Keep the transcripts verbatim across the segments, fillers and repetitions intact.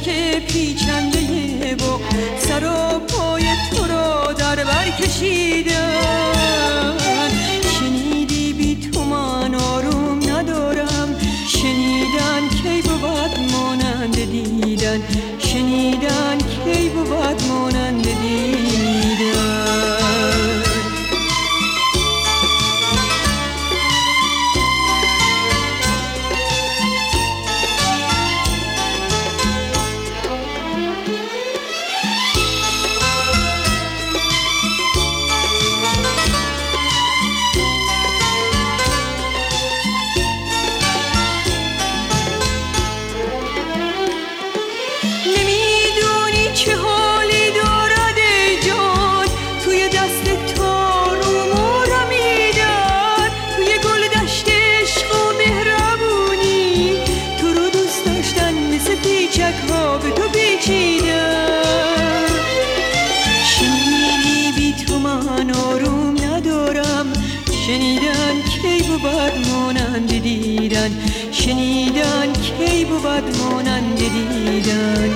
پیچک پیچنده با سر و پای تو را در بر کشیدن. شنیدی بی تو من آروم ندارم، شنیدن کی بود مانند دیدن، شنیدن کی بود مانند دیدن. شنیدی بی تو من آروم ندارم، شنیدن کی بود مانند دیدن، شنیدن کی بود مانند دیدن.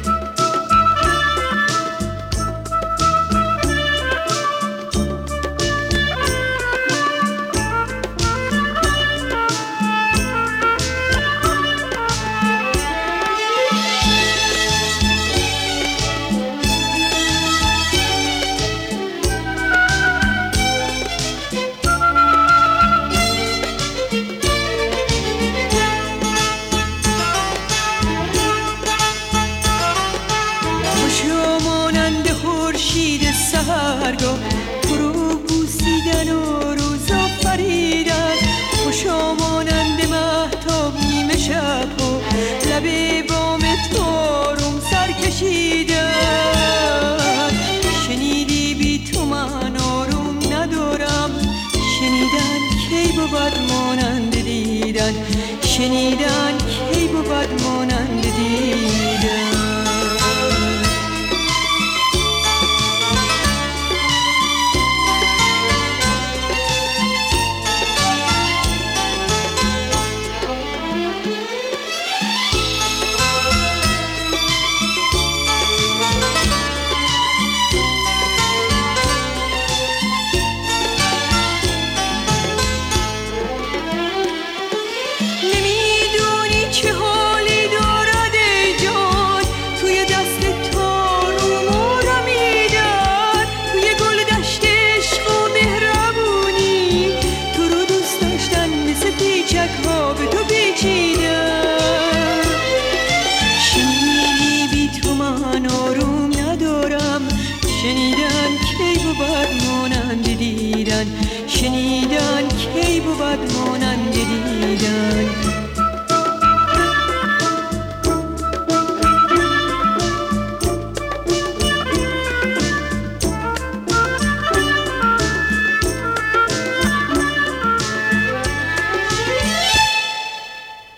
سحرگاه فرو بوسیدن و روز آفریدن، خوشا مانند مهتاب نیمه شب و لب بام تو آروم سر کشیدن. شنیدی بی تو من آروم ندارم، شنیدن کی بود مانند دیدن، شنیدن کی بود مانند دیدن. شنیدن کی بود مانند دیدن، شنیدن کی بود مانند دیدن.